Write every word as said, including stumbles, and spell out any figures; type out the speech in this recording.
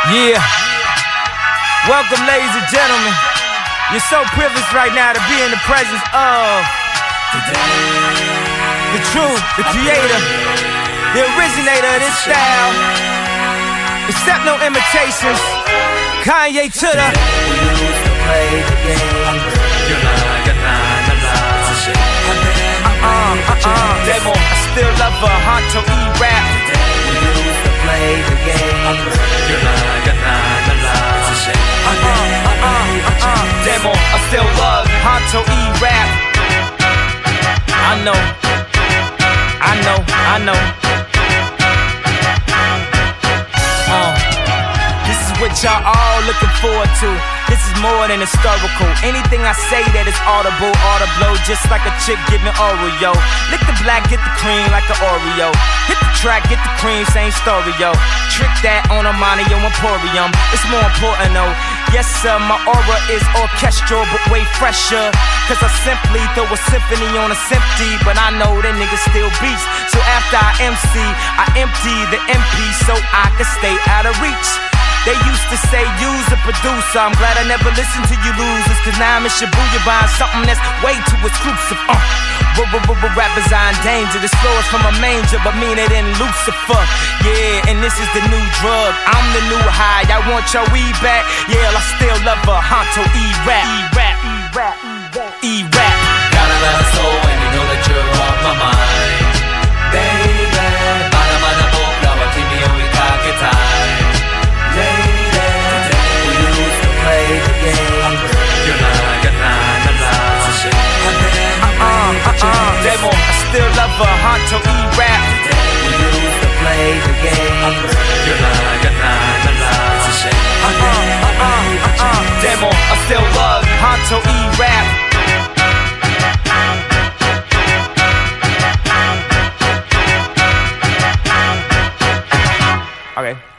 Yeah. Welcome, ladies and gentlemen. You're so privileged right now to be in the presence of the truth, the creator, the originator of this style. Accept no imitations. Kanye to the uh-uh, uh-uh. Demo, I still love her. Honto E-Rap. Play the game. Uh-uh, uh-uh, uh-uh. Demo, I still love Honto E-Rap. I know, I know, I know. Uh, this is what y'all all looking forward to. This is more than historical. Anything I say that is audible, audible, just like a chick giving Oreo. Lick the black, get the cream like an Oreo. Hit the track, get the cream, same story, yo. Trick that on a Monio Emporium. It's more important, though. Yes, sir, my aura is orchestral, but way fresher. Cause I simply throw a symphony on a sympty, but I know that niggas still beats. So after I M C, I empty the M P so I can stay out of reach. They used to say use a producer. I'm glad I never listened to you losers, cause now I'm in Shibuya buying something that's way too exclusive. Uh. Rappers are in danger. This flow is from a manger, but mean it in Lucifer. Yeah, and this is the new drug. I'm the new high. I want your weed back. Yeah, I still love her. Honto E-Rap. E-Rap. E-Rap. E-Rap. Got a lot of soul, and you know that you're on my mind, baby. Bada bada bokra wa kimi o ikaketai, lady. We used to play the game. You're not gonna Demo, I still love her, Honto E-Rap. We used to play the game. You're not gonna uh-uh, uh-uh, uh-uh. Demo, I still love Honto E-Rap. Okay.